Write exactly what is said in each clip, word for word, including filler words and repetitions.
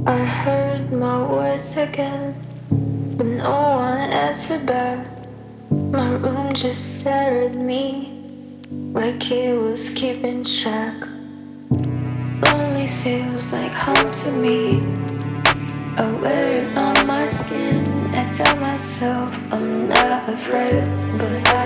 I heard my voice again, but no one answered back. My room just stared at me like he was keeping track. Lonely feels like home to me. I wear it on my skin. I tell myself I'm not afraid, but I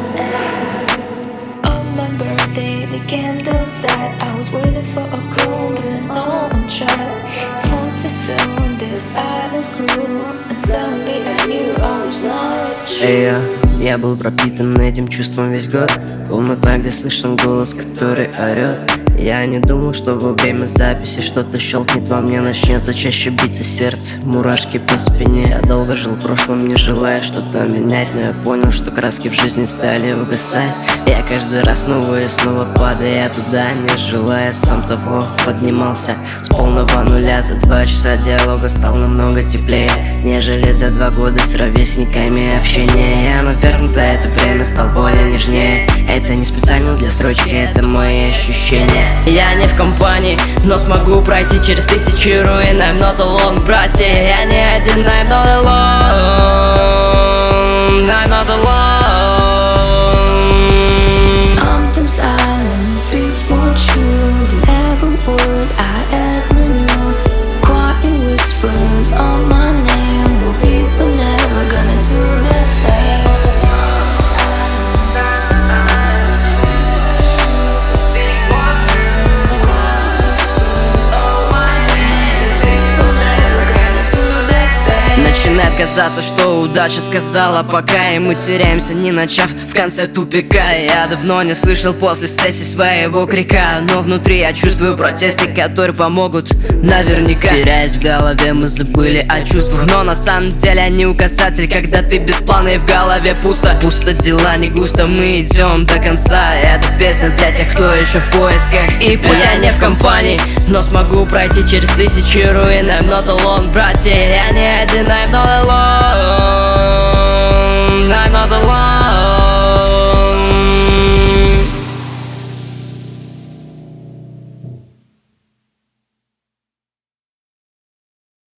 am. On my birthday the candles died. I was waiting for a call, but no one tried. Phones still still when the silence grew, and suddenly I knew I was not true. Эй, я был пропитан этим чувством весь год. Комната, где слышен голос, который орет. Я не думал, что во время записи что-то щелкнет во мне, начнется чаще биться сердце, мурашки по спине. Я долго жил в прошлом, не желая что-то менять, но я понял, что краски в жизни стали угасать. Я каждый раз снова и снова падая туда, не желая сам того, поднимался с полного нуля. За два часа диалога стал намного теплее, нежели за два года с ровесниками общения. Я, наверное, за это время стал более нежнее. Это не специально для строчки, это мои ощущения. Я не в компании, но смогу пройти через тысячи руин. I'm not alone, братья, я не один. I'm not alone, I'm not alone. Something silent speaks more true than every word I ever knew. Quiet whispers on my name, but people never gonna do the same. Начинает казаться, что удача сказала пока, и мы теряемся, не начав в конце тупика. Я давно не слышал после сессии своего крика, но внутри я чувствую протесты, которые помогут наверняка. Теряясь в голове, мы забыли о чувствах, но на самом деле они указатель, когда ты без плана и в голове пусто. Пусто, дела не густо, мы идем до конца. Эта песня для тех, кто еще в поисках. И пусть я не в компании, но смогу пройти через тысячи руин. I'm not alone, братья, я не один. I'm not alone, I'm not alone.